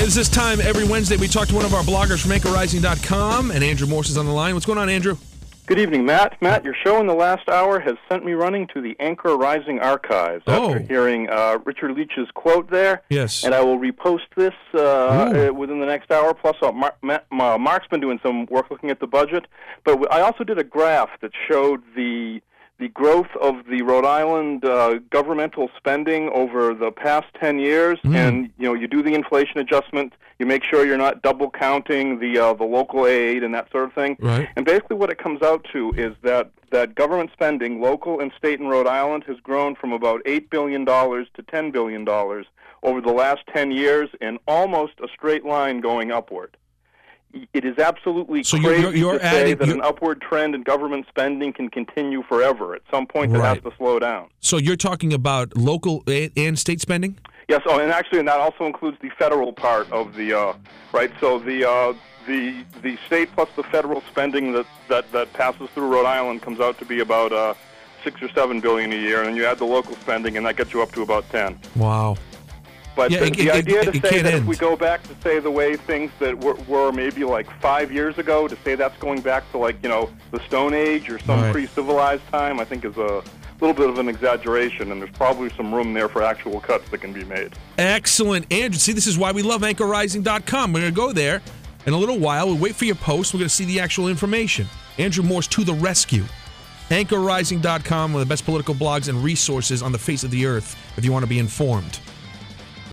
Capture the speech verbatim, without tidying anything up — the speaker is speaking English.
happens this time every Wednesday. We talk to one of our bloggers from anchor rising dot com, and Andrew Morse is on the line. What's going on, Andrew? Good evening, Matt. Matt, your show in the last hour has sent me running to the Anchor Rising archives Oh. after hearing uh, Richard Leach's quote there. Yes. And I will repost this uh, uh, within the next hour. Plus, uh, Mar- Ma- Ma- Mark's been doing some work looking at the budget. But w- I also did a graph that showed the the growth of the Rhode Island uh, governmental spending over the past ten years. Mm. And, you know, you do the inflation adjustment. You make sure you're not double counting the uh, the local aid and that sort of thing. Right. And basically what it comes out to is that, that government spending, local and state in Rhode Island, has grown from about eight billion dollars to ten billion dollars over the last ten years in almost a straight line going upward. It is absolutely So crazy you're- you're to say adding- that you're- an upward trend in government spending can continue forever. At some point, it Right. has to slow down. So you're talking about local a- and state spending? Yes, oh, and actually, and that also includes the federal part of the uh, right. So the uh, the the state plus the federal spending that, that, that passes through Rhode Island comes out to be about uh, six or seven billion a year, and then you add the local spending, and that gets you up to about ten. Wow. But Yeah, the, it- the it- idea it- to it say can't that end. if we go back to say the way things that were, were maybe like five years ago, to say that's going back to like you know the Stone Age or some Right. pre-civilized time, I think is a little bit of an exaggeration, and there's probably some room there for actual cuts that can be made. Excellent, Andrew. See, this is why we love anchor rising dot com. We're going to go there in a little while. We'll wait for your post. We're going to see the actual information. Andrew Morse to the rescue. anchor rising dot com, one of the best political blogs and resources on the face of the earth if you want to be informed.